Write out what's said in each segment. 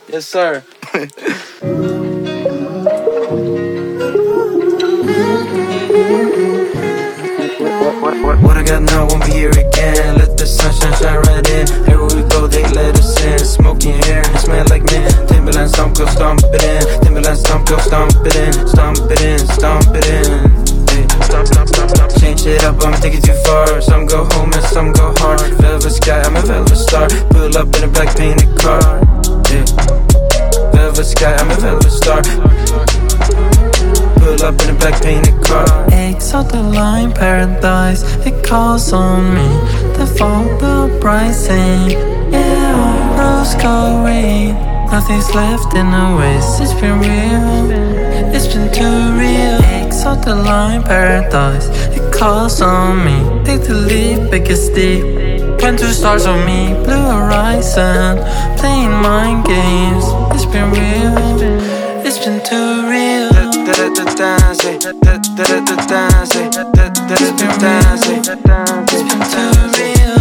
Yes, sir. What I got now won't be here again. Let the sunshine shine right in. Everywhere we go, they let us in. Smoking hair and it smell like mint. Timberland stomp, go stomp it in. Timberland stomp, go stomp it in. Stomp it in, stomp it in. Hey. Stop, stop, stop, stop. Change it up, I'ma take it too far. Some go home and some go hard. Velvet sky, I'm a velvet star. Pull up in a black painted car. Yeah. Velvet sky, I'm a velvet star. Pull up in a black painted car. Exotic paradise, it calls on me. The fall, the rising, yeah, rose gold rain. Nothing's left in the waste. It's been real, it's been too real. Exotic paradise, it calls on me. Take the leap, it gets deep. When two stars on me, blue horizon, playing mind games. It's been real, it's been too real. It's been too real.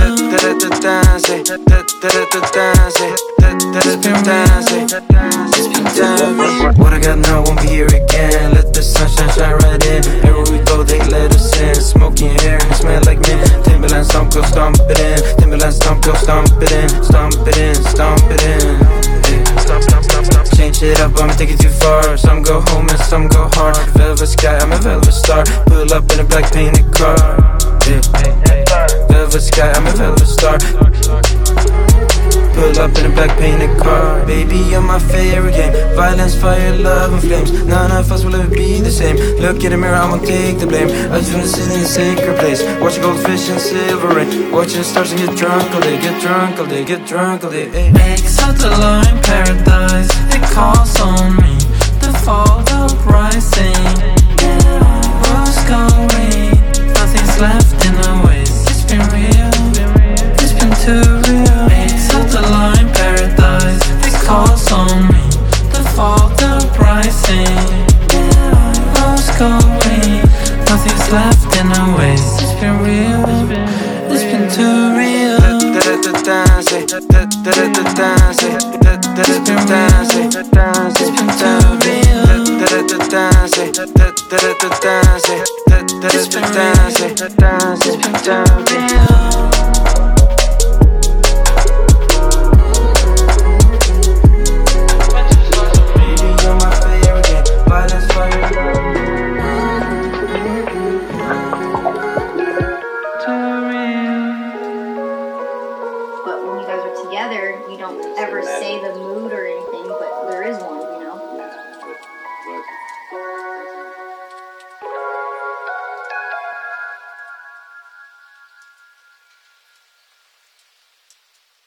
What I got now won't be here again. Let the sunshine shine right in. Everywhere we go, they let us in. Smoking hair and it smell like mint. Timberland stomp, go stomp it in. Timberland stomp, go stomp it in. Stomp it in, stomp it in. Stop, stop, stop, stop. Change it up, I'ma take it too far. Some go home and some go hard. Velvet sky, I'm a velvet star. Pull up in a black painted car. Yeah. Velvet sky, I'm a velvet star. Pull up in a black painted car. Baby, you're my favorite game. Violence, fire, love and flames. None of us will ever be the same. Look in the mirror, I won't take the blame. I just wanna sit in a sacred place. Watch goldfish and silver rain. Watching stars and get drunk all day. Get drunk all day, get drunk all day. Exotic paradise.